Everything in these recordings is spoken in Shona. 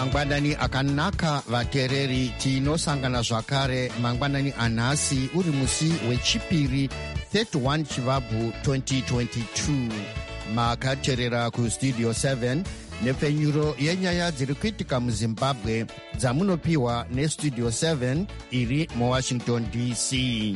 mangwanani akanaka vateereri, tinosangana zvakare mangwanani anhasi uri musi wechipiri 31 chivabvu 2022. makateerera kustudio 7 nepfenyuro yenyaya dziri kuitika muzimbabwe dzamunopiwa nestudio 7 iri muwashington dc.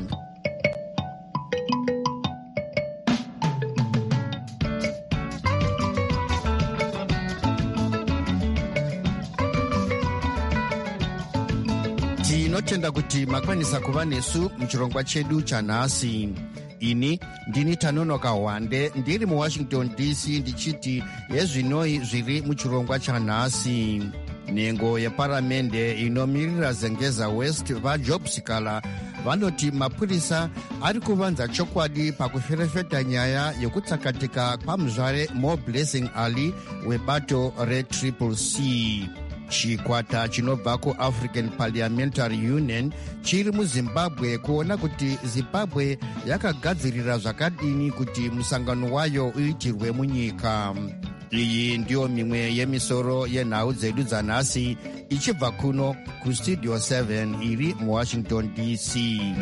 tinotenda kuti makwanisa kuva nesu muchirongwa chedu chanhasi. ini ndini Tanonoka Hwande ndiri muwashington dc ndichiti yezvinoi zviri muchirongwa chanhasi. nhengo yeparamende inomirira zengeza west vajob sikala vanoti mapurisa ari kuvanza chokwadi pakuferefeta nyaya yekutsakatika kwamuzvare More Blessing Ali webato reCCC. chikwata chinobva kuAfrican Parliamentary Union chiri muzimbabwe kuona kuti zimbabwe yakagadzirira zvakadini kuti musangano wayo uitirwe munyika. iyi ndiyo mimwe yemisoro yenhau dzedu dzanhasi ichibva kuno kustudio 7 iri muwashington dc.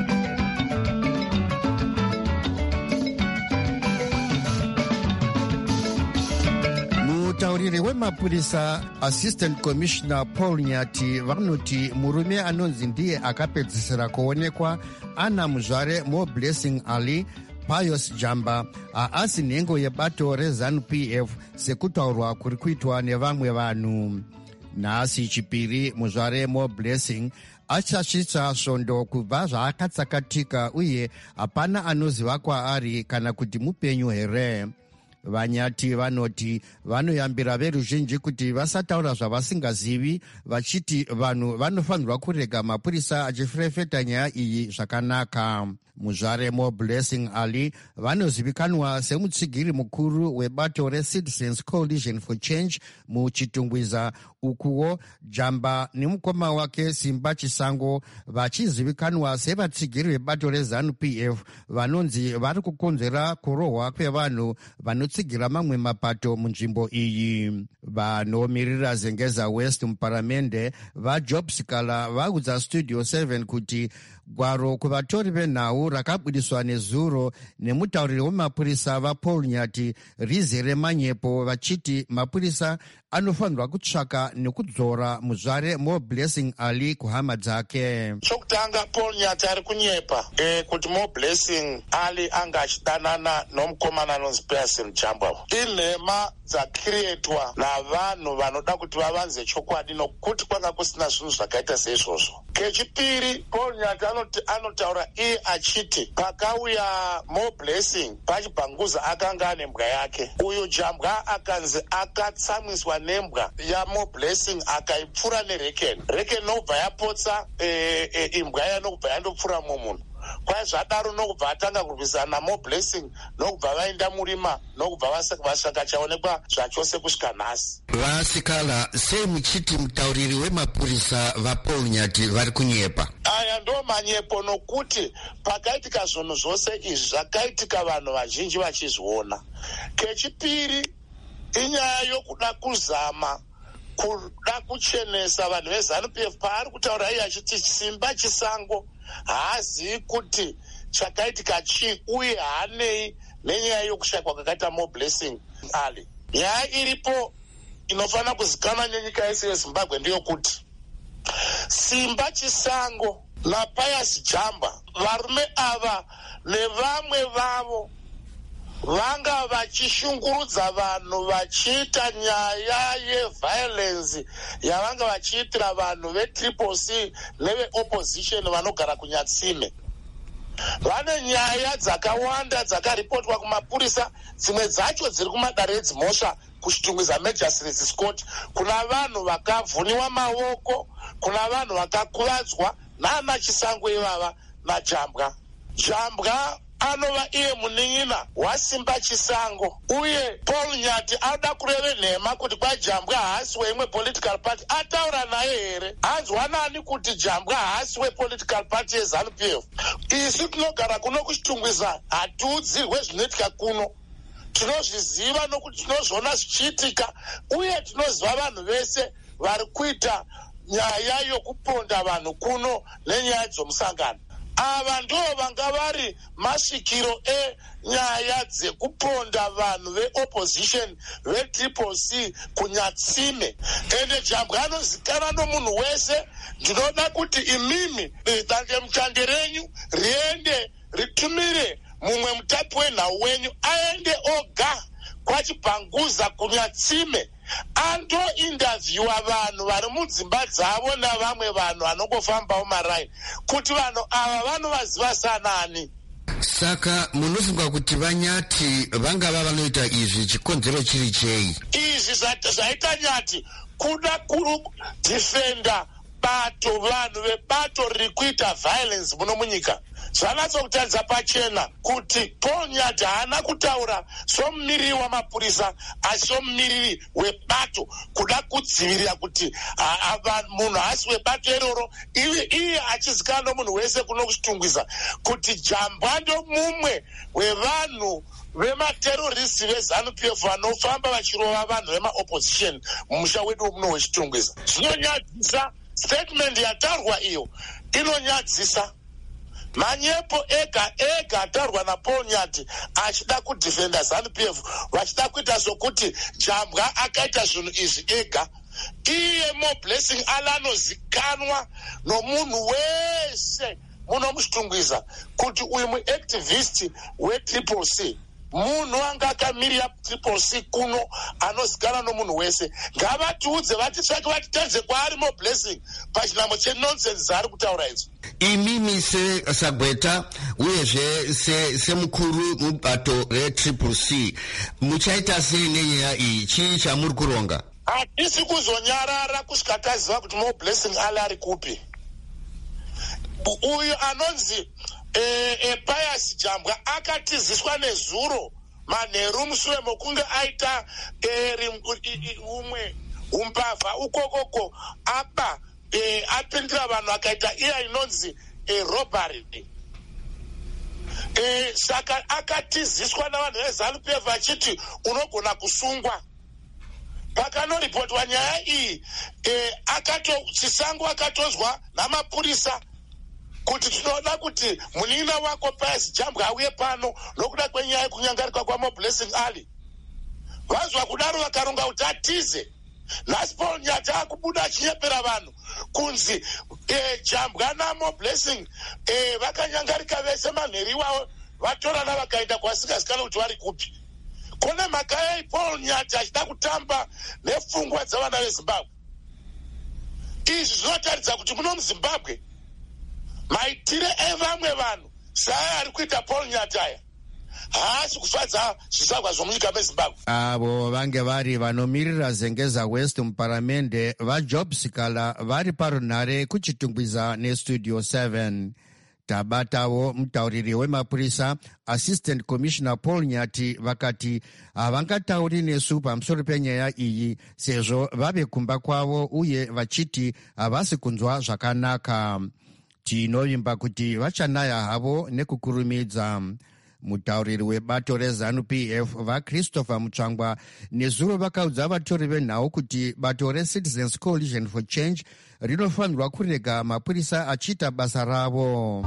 mutauriri wemapurisa Assistant Commissioner Paul Nyati vanoti murume anonzi ndiye akapedzisira kuonekwa ana muzvare More Blessing Ali Pius Jamba haasi nhengo yebato reZANU-PF sekutaurwa kuri kuitwa nevamwe vanhu. nhasi chipiri muzvare More Blessing achasvitsa svondo kubva zvaakatsakatika uye hapana anoziva kwaari kana kuti mupenyu here. Vanyati vanoti vanoyambira veruzhinji kuti vasataura zvavasingazivi, vachiti vanhu vanofanirwa kurega mapurisa achiferefeta nyaya iyi zvakanaka. muzvare More Blessing Ali vanozivikanwa semutsigiri mukuru webato reCitizens Coalition for Change muchitungwiza, ukuwo Jamba nemukoma wake Simba Chisango vachizivikanwa sevatsigiri vebato reZANU-PF vanonzi vari kukonzera kurohwa kwevanhu vanotsigira mamwe mapato munzvimbo iyi. vanomiririra zengeza west muparamende vajob sikala vaudza studio 7 kuti gwaro kuvatori venhau rakabudiswa nezuro nemutauriri wemapurisa vaPaul Nyati rizere manyepo, vachiti mapurisa anofanirwa kutsvaka nekudzora muzvare More Blessing Ali kuhama dzake. chokutanga Paul Nyati ari kunyepa kuti More Blessing Ali anga achidanana nomukomana anonzi Pius Jamba. inhema dzakiretwa navanhu vanoda kuti vavanze chokwadi nokuti kwanga kusina zvinhu zvakaita seizvozvo. kechipiri Paul Nyati anotaura iye achiti pakauya More Blessing pachibhanguza akanga ane mbwa yake. uyu Jambwa akanzi akatsamwiswa nembwa yaMore Blessing akaipfura nerekeni nokubva yapotsa imbwa iya nokubva yandopfura munhu. kwai zvadaro nokubva atanga kurwisana naMore Blessing nokubva vaenda murima nokubva vasvakachaonekwa zvachose kusvika nhasi. vasikala sei muchiti mutauriri wemapurisa vaPaul Nyati vari kunyepa? aya ndo manyepo nokuti pakaitika zvinhu zvose izvi zvakaitika vanhu vazhinji vachizviona. kechipiri inyaya yokuda kuzama kuda kuchenesa vanhu veZANU-PF paari kutaura iye achiti Simba Chisango haazivi kuti chakaitika chii uye haanei nenyaya yokushayikwa kwakaita More Blessing Ali. nyaya iripo inofanira kuzikanwa nenyika yese yeZimbabwe ndeyokuti Simba Chisango naPius Jamba, varume ava nevamwe vavo vanga vachishungurudza vanhu vachiita nyaya yeviolence yavanga vachiitira vanhu veCCC neveopposition vanogara kunyatsime. vane nyaya dzakawanda dzakaripotwa kumapurisa, dzimwe dzacho dziri kumadare edzimhosva kuchitungwiza Magistrates Court. kuna vanhu vakavhuniwa maoko, kuna vanhu vakakuvadzwa naana Chisango ivava naJambwa. Jambwa anova iye munin'ina waSimba Chisango, uye Paul Nyati anoda kureve nhema kuti kwaJambwa haasi weimwe political party. ataura naye here? anzwa nani kuti Jambwa haasi wepolitical party yeZANU-PF? isu tinogara kuno kuchitungwiza hatiudzirwe zvinoitika kuno. tinozviziva nokuti tinozviona zvichiitika uye tinoziva vanhu vese vari kuita nyaya yokuponda vanhu kuno nenyaya dzomusangano. Ava ndo vanga vari masvikiro enyaya dzekuponda vanhu veopposition veTCC kunyatsime. Ende Jambwa anozikanwa nomunhu wese. Ndinoda kuti imimi dandemutande renyu riende ritumire mumwe mutapi wenhau wenyu aende oga kwaChibhanguza kunyatsime ando interviewa vanhu vari mudzimba dzavo navamwe vanhu vanongofambawo maraini kuti vanhu ava vanovaziva sanani. Saka munofunga kuti Vanyati vangava vanoita izvi chikonzero chiri chei? Izvi zvaita Nyati kuda kudifenda bato, vanhu vebato riri kuita violence muno munyika. Zvanatsokutadza pachena kuti Paul Nyati haana kutaura somumiriri wamapurisa asi somumiriri webato kuda kudzivirira kuti munhu hasi webato iroro iye achizikanwa nomunhu wese kuno kuchitungwiza kuti Jambwa ndo mumwe wevanhu vemateroristi veZANU-PF vanofamba vachirova vanhu vemaopposition mumusha wedu muno wechitungwiza. Zvinonyadzisa. Statement yataurwa iyo inonyadzisa. Manyepo ega ataurwa naPaul Nyati achida kudefenda ZANU-PF vachida kuita sokuti Jambwa akaita zvinhu izvi ega. Iye Blessing Ali anozikanwa nomunhu wese muno muchitungwiza kuti uyu muactivist weTCC munhu anga akamirira TCC kuno anozikanwa nomunhu wese. Ngavatiudze vatitsvake vatitenze kwaari Blessing pachinamo chenonsense zvaari kutaura idzo. Imimi Sagweta uyezve semukuru mubato reTCC muchaita sei nenyaya iyi? Chii chamuri kuronga? Hatisi kuzonyarara kusvika taziva kuti Blessing Ali ari kupi. Uyu anonzi Pius Jambwa akatiziswa nezuro manheru mushure mokunge aita umwe umbavha ukokoko apa apindira vanhu akaita iya inonzi robbery. Saka akatiziswa navanhu veZANU-PF achiti unogona kusungwa. Pakanoripotiwa nyaya iyi Chisango akatozwa namapurisa kuti tinoda kuti munina wako Pius Jambwa auye pano nokuda kwenyaya yekunyangarika kwaMoblessing Ali. Vazwa kudaro vakaronga kuti atize. Nhasi Paul Nyati akubuda achinyepera vanhu kunzi Jambwa naMoblessing vakanyangarika vese manheri wavo vatorana vakaenda kwasingazikana kuti vari kupi. Kune mhaka yei Paul Nyati achida kutamba nepfungwa dzavana veZimbabwe. Izvi zvinotaridza kuti muno muZimbabwe maitire evamwe vanhu saya ari kuita Paul Nyati aya haasi kufadza zvizvarwa zvomunyika meZimbabwe. Avo vange vari vanomirira Zengeza West muparamende vaJob Sikala vari parunhare kuchitungwiza neStudio 7. Tabatavo mutauriri wemapurisa Assistant Commissioner Paul Nyati vakati havangatauri nesu pamusoro penyaya iyi sezvo vave kumba kwavo uye vachiti havasi kunzwa zvakanaka. Tinovimba kuti vachanaya havo nekukurumidza. Mutauriri webato reZANU-PF vaChristopher Mutsvangwa nezuro vakaudza vatori venhau kuti bato reCitizens Coalition for Change rinofanirwa kurega mapurisa achiita basa ravo.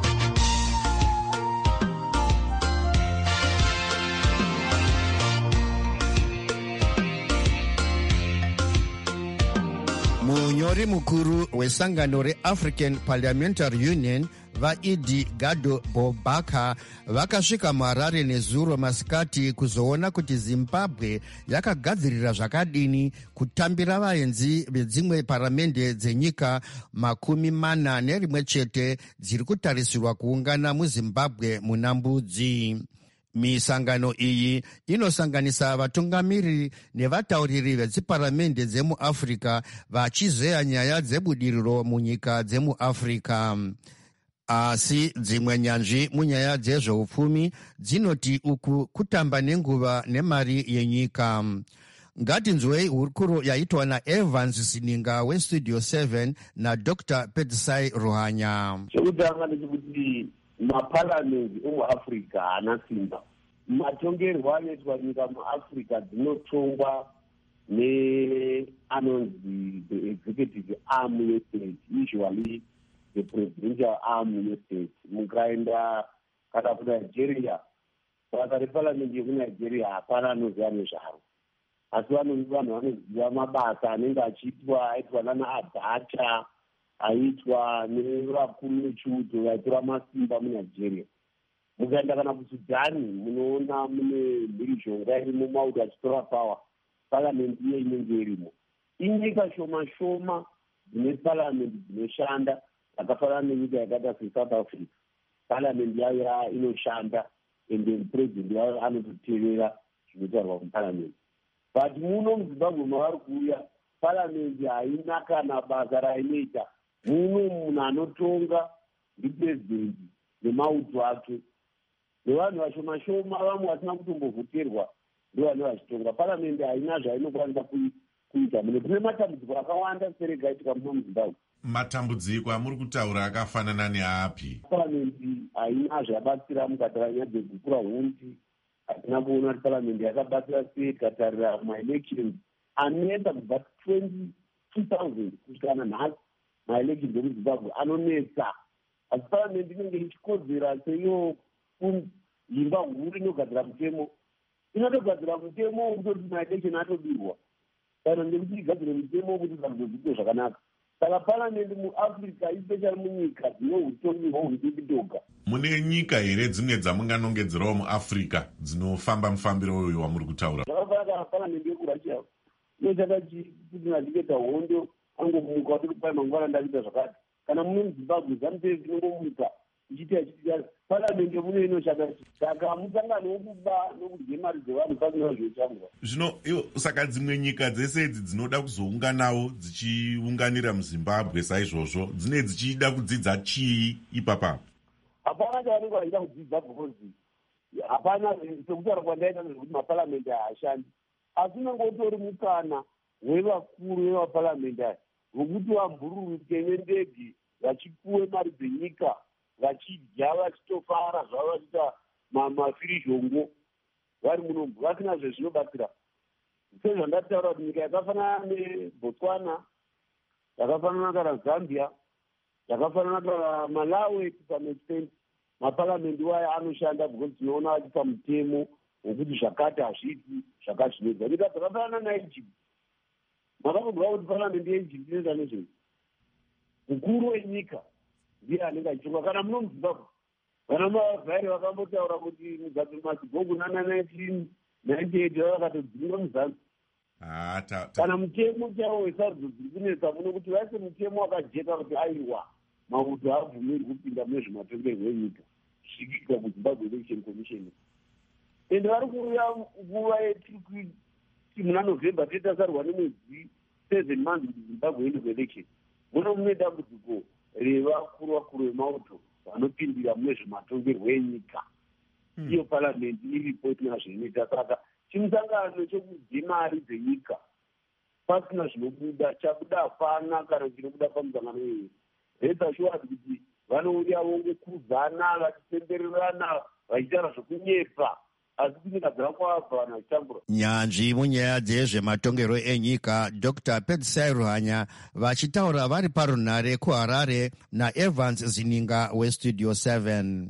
Munyori mukuru wesangano reAfrican Parliamentary Union vaIdi Gado Bobaka vakasvika muHarare nezuro masikati kuzoona kuti Zimbabwe yakagadzirira zvakadini kutambira vaenzi vedzimwe paramende dzenyika 41 chete dziri kutarisirwa kuungana muZimbabwe muna Mbudzi. Misangano iyi inosanganisa vatungamiriri nevatauriri vedziparamende dzemuAfrica vachizeya nyaya dzebudiriro munyika dzemuAfrica. Asi dzimwe nyanzvi munyaya dzezveupfumi dzinoti uku kutamba nenguva nemari yenyika. Ngatinzwei hurukuro yaitwa naEvans Sininga weStudio 7 naDr. Petsai Ruhanya. Chekutanga ndechekuti maparamendi emuAfrica haana simba. Matongerwo anoitwa nyika muAfrica dzinotongwa neanonzi the executive arm yestate, usually the presidential arm yestate. Mukaenda kana kuNigeria, basa reparliament yekuNigeria hapana anoziva nezvaro, asi vanhu vanoziva mabasa anenge aitwa nana Abacha, aitwa nevakuru vechiuto vaitora masimba muNigeria. Mukaenda kana kuSudani, munoona mune mhirizhonga irimo, Maudu achitora power, parliament iye inenge irimo. Inyika shoma shoma dzine parliament dzinoshanda, akafanana nenyika yakaita seSouth Africa. Parliament yayo inoshanda, and then president yayo anototevera zvinotaurwa muparliament. But muno muZimbabwe mavari kuuya, parliament haina kana basa rainoita. Muno munhu anotonga ndipresident nemauto ake, nevanhu vashoma shoma, vamwe vasina kutombovhoterwa ndovanhu vachitonga. Parliament haina zvainokwanisa kuita. Mune kune matambudziko akawanda serega aitika muno muZimbabwe. Matambudziko amuri kutaura akafanana neapi? Parliament haina zvabatsira mukatarira nyaya dzekukura hundi. Hatina kuona kuti parliament yakabatsira sei tikatarira maelections anetsa kubva 2000 kusvika nanhasi. Maelections emuZimbabwe anonetsa, asi parliament inenge ichikodzera seiyo imba huru inogadzira mutemo. Inotogadzira mutemo wokutoti maelection atobirwa, kana ndekuti igadzire mutemo wokuti zvadzo zviite zvakanaka. Saka parliament muAfrica, especially munyika dzine utongi hwehudikitoga. Mune nyika here dzimwe dzamunganongedzerawo muAfrica dzinofamba mufambiro uyu wamuri kutaura? Zvakafanana kana parliament yekurussia, inochakachikutinadiketa hondo angomuka kuti kupai mangwana ndakuita zvakati. Kana mune muZimbabwe ZANU-PF inongomuka ichiita parliament muno inoshanda. Saka hamusangani wokuba nokudye mari dzevanhu pasina zvoitangwa. Zvino saka dzimwe nyika dzese idzi dzinoda kuzounganawo dzichiunganira muZimbabwe saizvozvo, dzine dzichida kudzidza chii ipapa? Hapana chavanenge vachida kudzidza, because hapana sekutaura kwandaita nezvekuti maparliament haashandi, asi unenge utori mukana wevakuru vevaparliament aya vokuti vambururuke nendege vachipuwe mari dzenyika, vachidya vachitofara zvavo vachiita mafirizhongo vari munombo, vasina zvezvinobatsira. Sezvandataura kuti nyika yakafanana neBotswana, yakafanana kana Zambia, yakafanana kana Malawi, to some extent maparliament wayo anoshanda, because tinoona vachipa mutemo wokuti zvakati hazviiti zvakati zvinoita. Nyika dzakafanana naEgypt, makambobva kuti parliament yeEgypt inoita nezvei? Mukuru wenyika ndiye anenge achitonga. Kana muno muZimbabwe, vana mavhairi vakambotaura kuti mugadziri mazigongo nana 1998 vakatodzinga muzanzi. Kana mutemo chawo wesarudzo dziri kunetsa muno kuti vaise mutemo wakajeka kuti aiwa mauto haabvumirwi kupinda mune zvematongerwo enyika zvikika kuZimbabwe Election Commission. Ende vari kuuya nguva yetiri muna November titasarwa nemwedzi 7 months kuti Zimbabwe ende kuelection. Muno mune dambudziko revakuru vemauto vanopindira mune zvematongerwo enyika. Iyo parliament iripo itina zvinoita. Saka chimusangano chekudye mari dzenyika pasina zvinobuda, chabuda hapana kana chinobuda pamusangano iyoyo. Reta shuwa kuti vanouya vongokudzana vachipembererana vachitaura zvekunyepa, asi kunyika dzakakwabva vanhu vachitambura. Nyanzvi munyaya dzezvematongerwo enyika Dr. Pedzisai Ruhanya vachitaura vari parunhare kuHarare naEvans Zininga weStudio 7.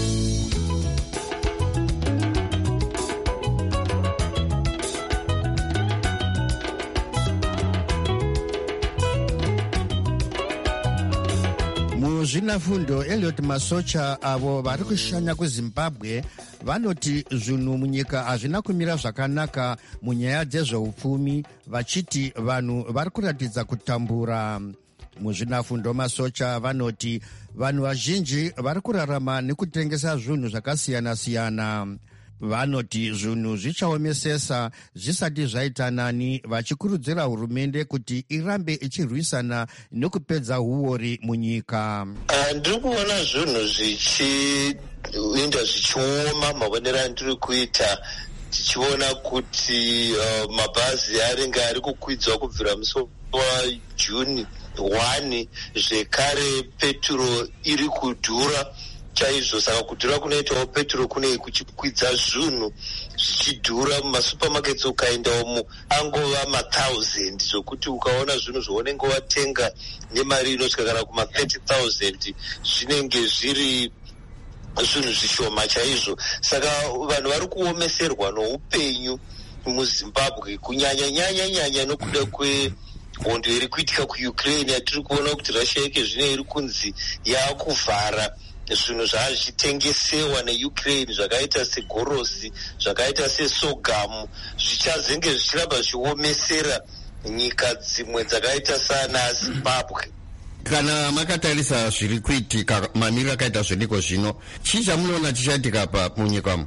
Muzvinafundo Elliot Masocha avo vari kushanya kuZimbabwe vanoti zvinhu munyika hazvina kumira zvakanaka munyaya dzezveupfumi, vachiti vanhu vari kuratidza kutambura. Muzvinafundo Masocha vanoti vanhu vazhinji vari kurarama nekutengesa zvinhu zvakasiyana-siyana. Vanoti zvinhu zvichaomesesa zvisati zvaita nani, vachikurudzira hurumende kuti irambe ichirwisana nekupedza uori munyika. Ndiri kuona zvinhu zvichienda zvichioma mavonero andiri kuita, tichiona kuti mabhazi anenge ari kukwidzwa kubvira musi waJuni 1, zvekare peturo iri kudhura chaizvo. Saka kudhura kunoitawo peturo kune kuchikwidza zvinhu zvichidhura mumasupermarkets ukaendawamo angova ma1000 zvokuti ukaona zvinhu zvounenge watenga nemari inosvika kana kuma30,000 zvinenge zviri zvinhu zvishoma chaizvo. Saka vanhu vari kuomeserwa noupenyu muzimbabwe kunyanya nokuda kwehondo iri kuitika kuukraine yatiri kuona kuti russia yake zvino iri kunzi yaakuvhara zvinhu zvazvitengesewa neukraine zvakaita segorosi zvakaita sesogamu zvichazenge zvichiramba zvichiomesera nyika dzimwe dzakaita sana zimbabwe. Kana makatarisa zviri kuitika mamiriro akaita zvidiko zvino chii chamunoona chichaitika pa munyikamo?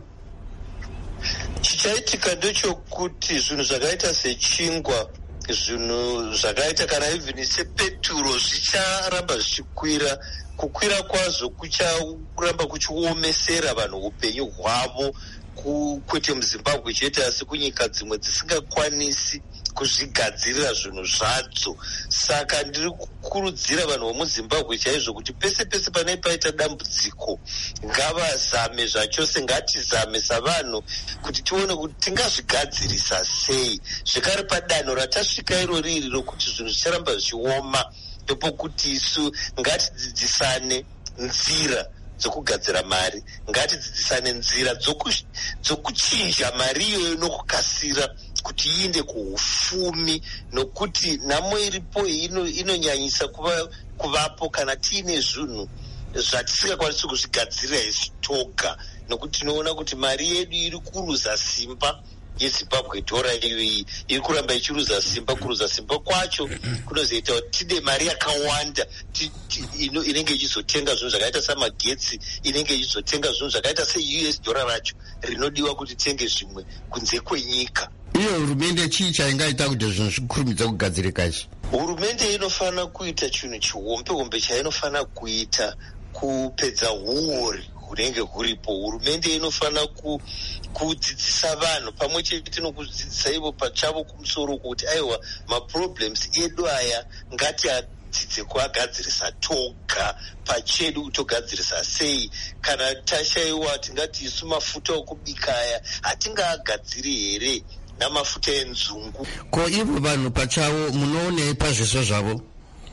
Chichaitika ndechokuti zvinhu zvakaita sechingwa zvinhu zvakaita kana even sepeturo zvicharamba zvichikwira. Kukwira kwazvo kucharamba kuchiomesera vanhu upenyu hwavo kwete muzimbabwe chete asi kunyika dzimwe dzisingakwanisi kuzvigadzirira zvinhu zvadzo. Saka ndiri kukurudzira vanhu vemuzimbabwe chaizvo kuti pese pese pane paita dambudziko ngavazame zvachose, ngatizame savanhu kuti tione kuti tingazvigadzirisa sei. Zvekare padanho ratasvika iro riri rokuti zvinhu zvicharamba zvichioma ndopokuti isu ngatidzidzisane nzira dzokugadzira mari, ngatidzidzisane nzira dzokuchinja mari iyoyo nokukasira kuti iende kuufumi, nokuti nhamo iripo inonyanyisa kuvapo kana tiine zvinhu zvatisingakwanisi kuzvigadzirira isi toga, nokuti tinoona kuti mari yedu iri kuruza simba yezimbabwe dhora iyoyi iri kuramba ichiruza simba. Kuruza simba kwacho kunozoita kuti tide mari yakawanda inenge ichizotenga zvinhu zvakaita samagetsi, inenge ichizotenga zvinhu zvakaita seUS dollar racho rinodiwa kuti tenge zvimwe kunze kwenyika. Iyo hurumende chii chaingaita kuti zvinhu zvikurumidza kugadzirika izvi? Hurumende inofanira kuita chinhu chihombe chainofanira kuita kupedza uori hunenge huripo. Hurumende inofanira kudzidzisa vanhu pamwe chete nokudzidzisa ivo pachavo kumusoro kuti aiwa maproblems edu aya ngatiadzidze kuagadzirisa toga pachedu, togadzirisa sei. Kana tashayiwa tingati isu mafuta okubika aya hatingaagadziri here namafuta enzungu. Ko ivo vanhu pachavo munoonei pazviso zvavo?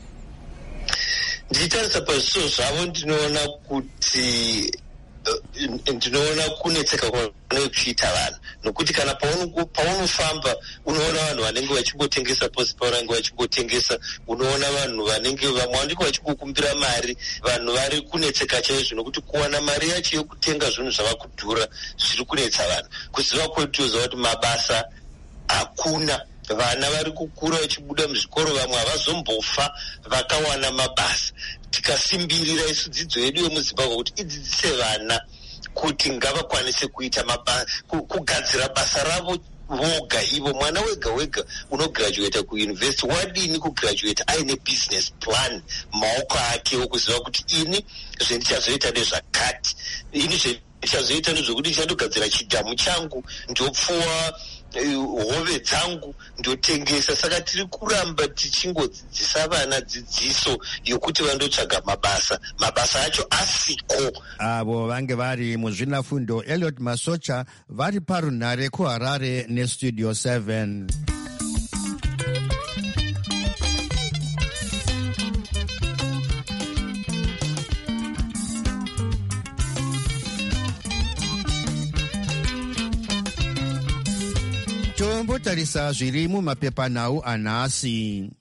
Ndichitarisa pazviso zvavo ndinoona kunetseka kwavanoe kuchiita vanhu, nokuti kana paunofamba unoona vanhu vanenge vachimbotengesa posi pavanenge vachimbotengesa, unoona vanhu vanenge vamwe vanenge vachingokumbira mari. Vanhu vari kunetseka chaizvo nokuti kuwana mari yacho yokutenga zvinhu zvava kudhura zviri kunetsa vanhu. Kuziva kwedu toziva kuti mabasa hakuna. Vana vari kukura vachibuda muzvikoro, vamwe havazombofa vakawana mabasa. Tikasimbirira isu dzidzo yedu yemuzimbabwe kuti idzidzise vana kuti ngavakwanise kuita kugadzira basa ravo voga ivo. Mwana wega wega unograduata kuyunivhesiti wadini kugraduata aine business plan maoko ake okuziva kuti ini zvendichazoita nezvakati, ini zvendichazoita nezvokuti ndichatogadzira chidhamu changu ndopfuwa hove dzangu ndotengesa. Saka tiri kuramba tichingodzidzisa vana dzidziso yokuti vandotsvaga mabasa acho asiko. Avo vange vari muzvinafundo Elliot Masocha vari parunhare kuHarare neStudio 7. Tombotarisa zviri mumapepanhau anhasi.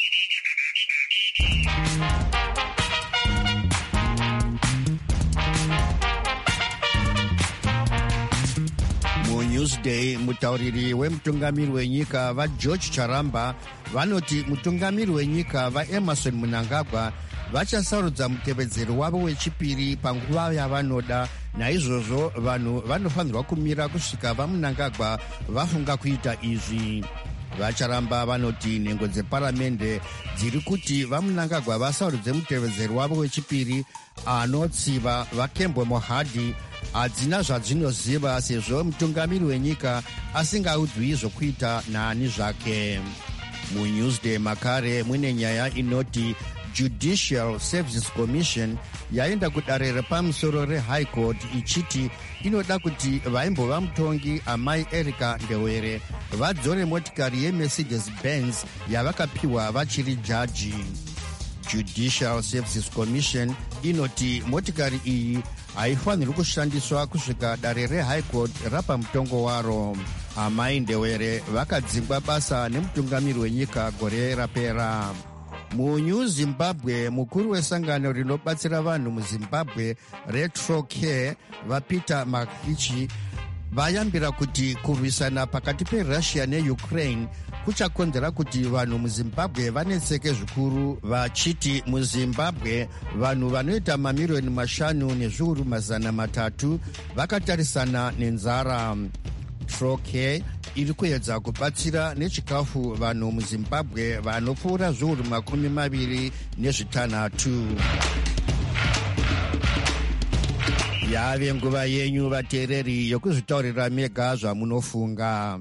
muNewsday mutauriri wemutungamiri wenyika vaGeorge Charamba vanoti mutungamiri wenyika vaEmerson Mnangagwa vachasarudza mutevedzeri wavo wechipiri panguva yavanoda. Naizvozvo vanhu vanofanirwa kumira kusvika vaMnangagwa vafunga kuita izvi. VaCharamba vanoti nhengo dzeparamende dziri kuti vaMnangagwa vasarudze mutevedzeri wavo wechipiri anotsiva vaKembwe Mohadi hadzina zvadzinoziva, sezvo mutungamiri wenyika asingaudzwi zvokuita naani zvake. muNewsday makare mune nyaya inoti Judicial Services Commission yaenda kudare repamusoro reHigh Court ichiti inoda kuti vaimbova mutongi amai Erica Ndewere vadzore motikari yeMercedes Benz yavakapiwa vachiri jaji. Judicial Services Commission inoti motikari iyi haifanirwi kushandiswa kusvika dare reHigh Court rapa mutongo waro. Amai Ndewere vakadzingwa basa nemutungamiri wenyika gore rapera. MuNew Zimbabwe, mukuru wesangano rinobatsira vanhu muZimbabwe RetroCare vaPeter Makichi vayambira kuti kurwisana pakati peRussia neUkraine kuchakonzera kuti vanhu muZimbabwe vanetseke zvikuru, vachiti muZimbabwe vanhu vanoita mamiliyoni 5 nezviuru 300 vakatarisana nenzara. TroCare iri kuedza kubatsira nechikafu vanhu muZimbabwe vanopfuura zviuru 26. Yave nguva yenyu vateereri yokuzvitaurira mega zvamunofunga.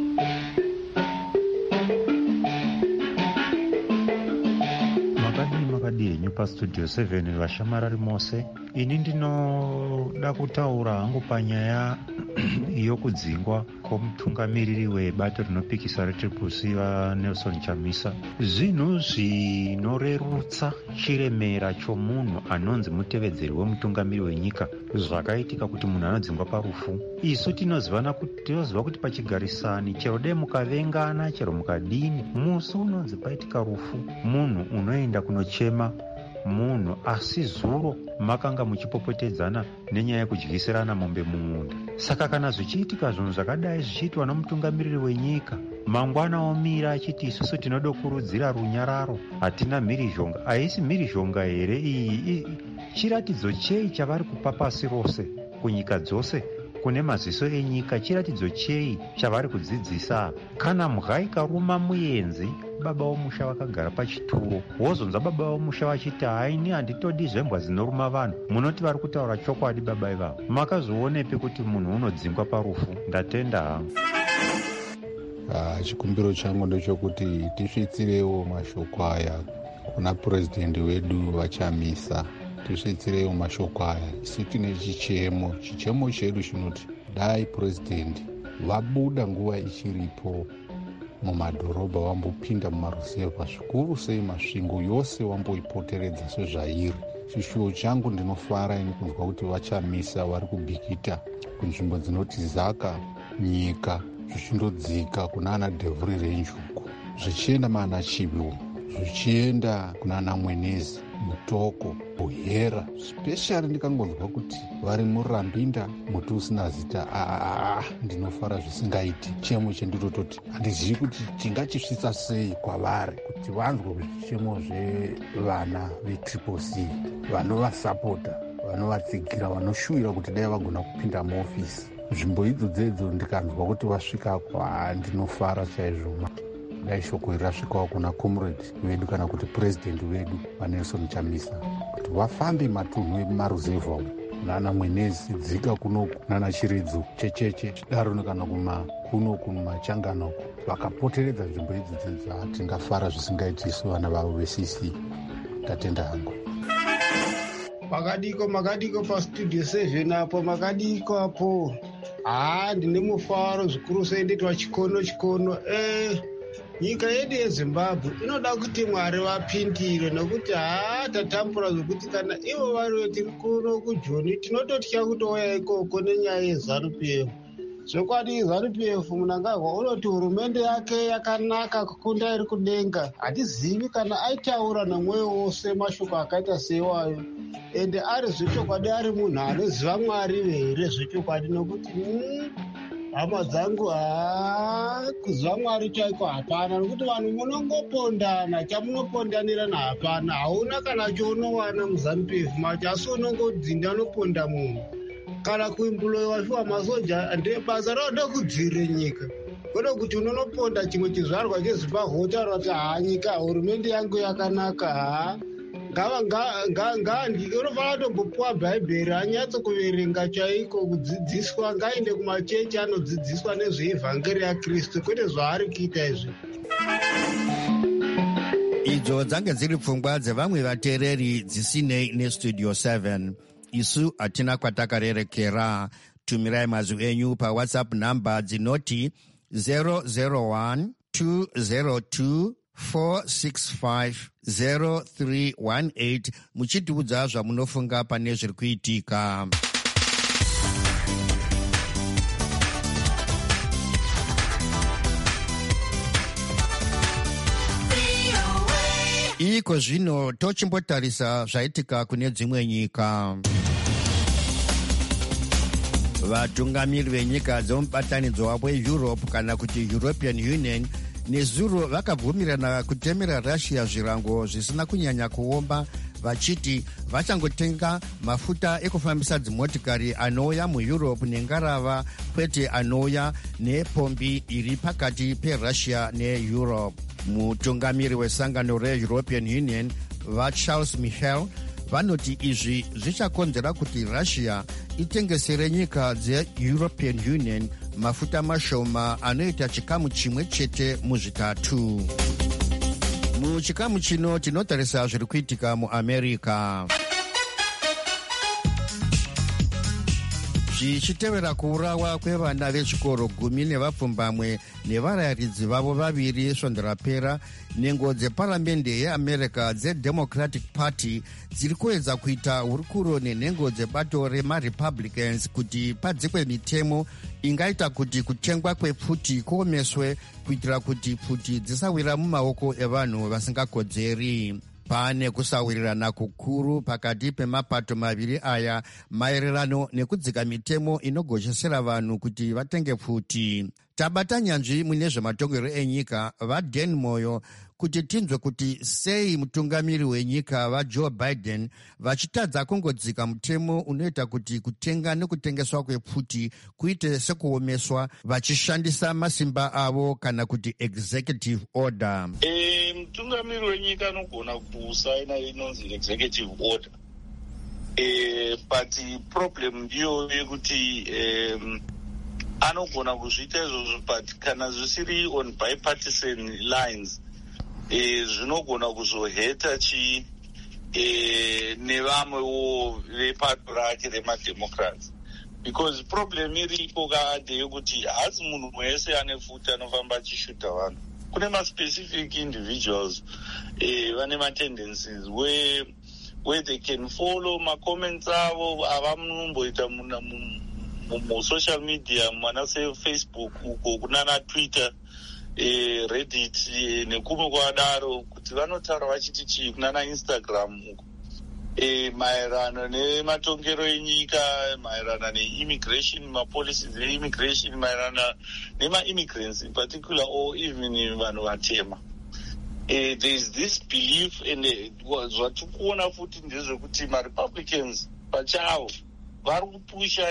Makadii pastudio 7 vashamarari mose. Ini ndinoda kutaura hangu panyaya yokudzingwa kwomutungamiriri webato rinopikisa reTriple-C vaNelson Chamisa. Zvinhu zvinorerutsa chiremera chomunhu anonzi mutevedzeri wemutungamiri wenyika zvakaitika kuti munhu anodzingwa parufu. Isu tinoziva kuti pachigarisani chero dei mukavengana chero mukadini, musi unonzi paitika rufu munhu unoenda kunochema munhu, asi zuro makanga muchipopotedzana nenyaya yekudyisirana mombe mumunda. Saka kana zvichiitika zvinhu zvakadai zvichiitwa nomutungamiriri wenyika, mangwana omira achiti isusu tinodokurudzira runyararo, hatina mhirizhonga. Haisi mhirizhonga here iyi? Chiratidzo chei chavari kupa pasi rose kunyika dzose kune maziso enyika? Chiratidzo chei chavari kudzidzisa? Kana mhaka ikaruma muyenzi, baba womusha vakagara pachituro, wozonza baba womusha vachiti haini handitodi zvembwa zinoruma vanhu, munoti vari kutaura chokwadi baba ivavo? Makazoonepi kuti munhu unodzingwa parufu? Ndatenda hangu. Chikumbiro changu ndechokuti tisvitsirewo mashoko aya kuna purezidendi wedu vaChamisa. Tisvitsirewo mashoko aya. Isu tine chichemo chedu chinoti dai purezidendi vabuda nguva ichiripo mumadhorobha, vambopinda mumaruzevha, zvikuru sei masvingo yose vamboipoteredza sezvairi. Chishuwo changu ndinofara ini kunzwa kuti vaChamisa vari kubhikita kunzvimbo dzinoti Zaka, Nyika, zvichindodzika kunana Devhuri Renjuku, zvichienda mana Chibiwo, zvichienda kunana Mwenezi, Mutoko, Buhera. Speshari ndikangonzwa kuti vari muRambinda, muti usina zita. Ndinofara zvisingaiti. Chemo chendinototi handizivi kuti tingachisvitsa sei kwavari kuti vanzwe zvichemo zvevana veTriple-C, vanovasapota, vanovatsigira, vanoshuvira kuti dai vagona kupinda muofisi. Nzvimbo idzo dzedzo ndikanzwa kuti vasvikako, ndinofara chaizvo. Dai shoko iri rasvikawo kuna comrade vedu kana kuti purezidendi vedu vaNelson Chamisa kuti vafambe matunhu emaruzevha nana Mwenezi, Dzika kunoku nana Chiredzo, Checheche, Chidaro kana kunoku mumachangano, vakapoteredza nzvimbo idzi dzedzo, tingafara zvisingaiti isu vana vavo veCC. Tatenda hangu. Makadiko pastudio 7 apo, makadiko apo. Ndine mufaro zvikuru sei nditwa chikono. Nyika yedu yeZimbabwe inoda kuti Mwari vapindire, nokuti tatambura zvokuti kana ivo vari tiri kuno kuJoni tinototya kutouya ikoko nenyaya yeZANU-PF. Zvokwadi ZANU-PF munangagwa unoti hurumende yake yakanaka kukunda iri kudenga. Hatizivi kana aitaura namwoyo wose mashoko akaita seiwayo, ende ari zvechokwadi, ari munhu anoziva Mwari here zvechokwadi, nokuti hama dzangu kuziva Mwari chaiko hapana, nokuti vanhu munongopondana, chamunopondanirana hapana. Hauna kana chaunowana muZANU-PF macho, asi unongodzinda unoponda munhu. Kana kuimbuloiwa shuwa masoja ndebasa raoda kudzivirira nyika, kwete kuti unonoponda chimwe chizvarwa cheZimbabwe wotaura kuti nyika hurumende yangu yakanaka. Unofana tombopuwa bhaibheri anyatso kuverenga chaiko, kudzidziswa, ngaende kumachechi anodzidziswa nezveevhangeri yaKristu, kwete zvaari kuita izvi. idzo dzange dziri pfungwa dzevamwe vateereri dzisinei nestudio 7. isu hatina kwatakarerekera. Tumirai mazwi enyu pawhatsapp namba dzinoti 001 202 465 0318 muchitiudza zvamunofunga pane zviri kuitika. Iko zvino tochimbotarisa zvaitika kune dzimwe nyika. Vatungamiri venyika dzemubatanidzwa weEurope kana kuti European Union nezuro vakabvumirana kutemera Russia zvirango zvisina kunyanya kuomba, vachiti vachangotenga mafuta ekufambisa dzimotikari anouya muEurope nengarava, kwete anouya nepombi iri pakati peRussia neEurope. Mutungamiri wesangano reEuropean Union vaCharles Michel vanoti izvi zvichakonzera kuti Russia itengesere nyika dzeEuropean Union mafuta mashoma anoita chikamu chimwe chete muzvitatu. Muchikamu chino tinotarisa zviri kuitika muAmerica. Zvichitevera kuurawa kwevana vechikoro 10 nevapfumbamwe nevarayiridzi vavo vaviri svondo rapera, nhengo dzeparamende yeAmerica dzeDemocratic Party dziri kuedza kuita hurukuro nenhengo dzebato remaRepublicans kuti padzikwe mitemo ingaita kuti kutengwa kwepfuti kuomeswe kuitira kuti pfuti dzisawira mumaoko evanhu vasingakodzeri. Pane kusawirirana kukuru pakati pemapato maviri aya maererano nekudzika mitemo inogoshesera vanhu kuti vatenge pfuti. Tabata nyanzvi mune zvematongero enyika vaDan Moyo kuti tinzwe kuti sei mutungamiri wenyika vaJoe Biden vachitadza kungodzika mutemo unoita kuti kutenga nekutengeswa kwepfuti kuite sekuomeswa vachishandisa masimba avo kana kuti executive order. Mutungamiri wenyika anogona kusaina inonzi executive order, but problem ndiyo yekuti anogona kuzviita izvozvo, but kana zvisiri on bipartisan lines zvinogona kuzoheta nevamwewo vepato rake remademocrats, because problem iripo ndeyekuti hasi munhu wese ane futi anofamba achishuta vanhu. Kune ma-specific individuals vane ma-tendencies where they can follow ma-comments avo avamunomboita mu-social media mwana se-Facebook uko kunana Twitter, Reddit nekumwe kwadaro, kuti vanotaura vachiti chii kunana Instagram uko maererano nematongero enyika, maererano neimmigration, mapolicies eimmigration, maererano nema-immigrants in particular, or even vanhu vatema. There is this belief, and zvatikuona futi ndezvekuti ma-Republicans pachavo vari kupusha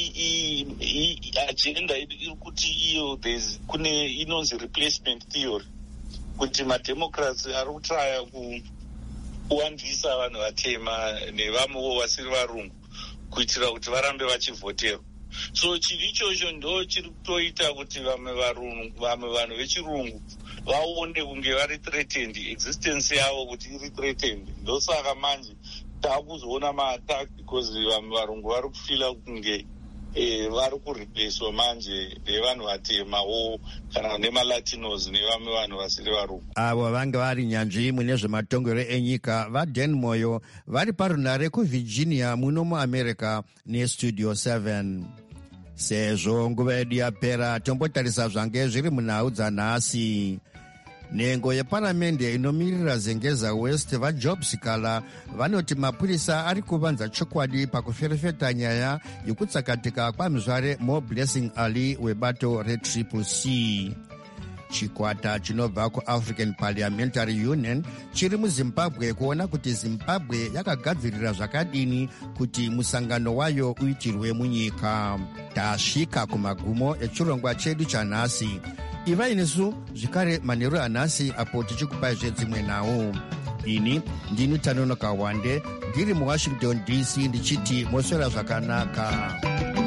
agenda iri kuti iyo kune inonzi replacement theory, kuti ma-Democrats ari kutraya kuwandisa vanhu vatema nevamwewo vasiri varungu kuitira kuti varambe vachivhoterwa. So chiri ichocho ndo chiri kutoita kuti vamwe vanhu vechirungu vaone kunge vari threatened, existence yavo kuti iri threatened. Ndosaka manje taakuzoona ma-attack because vamwe varungu vari kufila kunge vari kureplacewa manje nevanhu vatemawo kana nemalatinos nevamwe vanhu vasiri varungu. Avo vange vari nyanzvi mune zvematongero enyika vaDan Moyo vari parunare kuVirginia muno muAmerica nestudio 7. Sezvo nguva yedu yapera, tombotarisa zvange zviri munhau dzanhasi. Nhengo yeparamende inomirira Zengeza West vaJob Sikala vanoti mapurisa ari kuvanza chokwadi pakuferefeta nyaya yekutsakatika kwamuzvare MoBlessing Ali webato reCCC. Chikwata chinobva kuAfrican Parliamentary Union chiri muZimbabwe kuona kuti Zimbabwe yakagadzirira zvakadini kuti musangano wayo uitirwe munyika. Tasvika kumagumo echirongwa chedu chanhasi. Ivai nesu zvikare manheru anhasi apo tichikupai zvedzimwe nhau. Ini ndini Tanonoka Wande ndiri muWashington DC ndichiti moswera zvakanaka.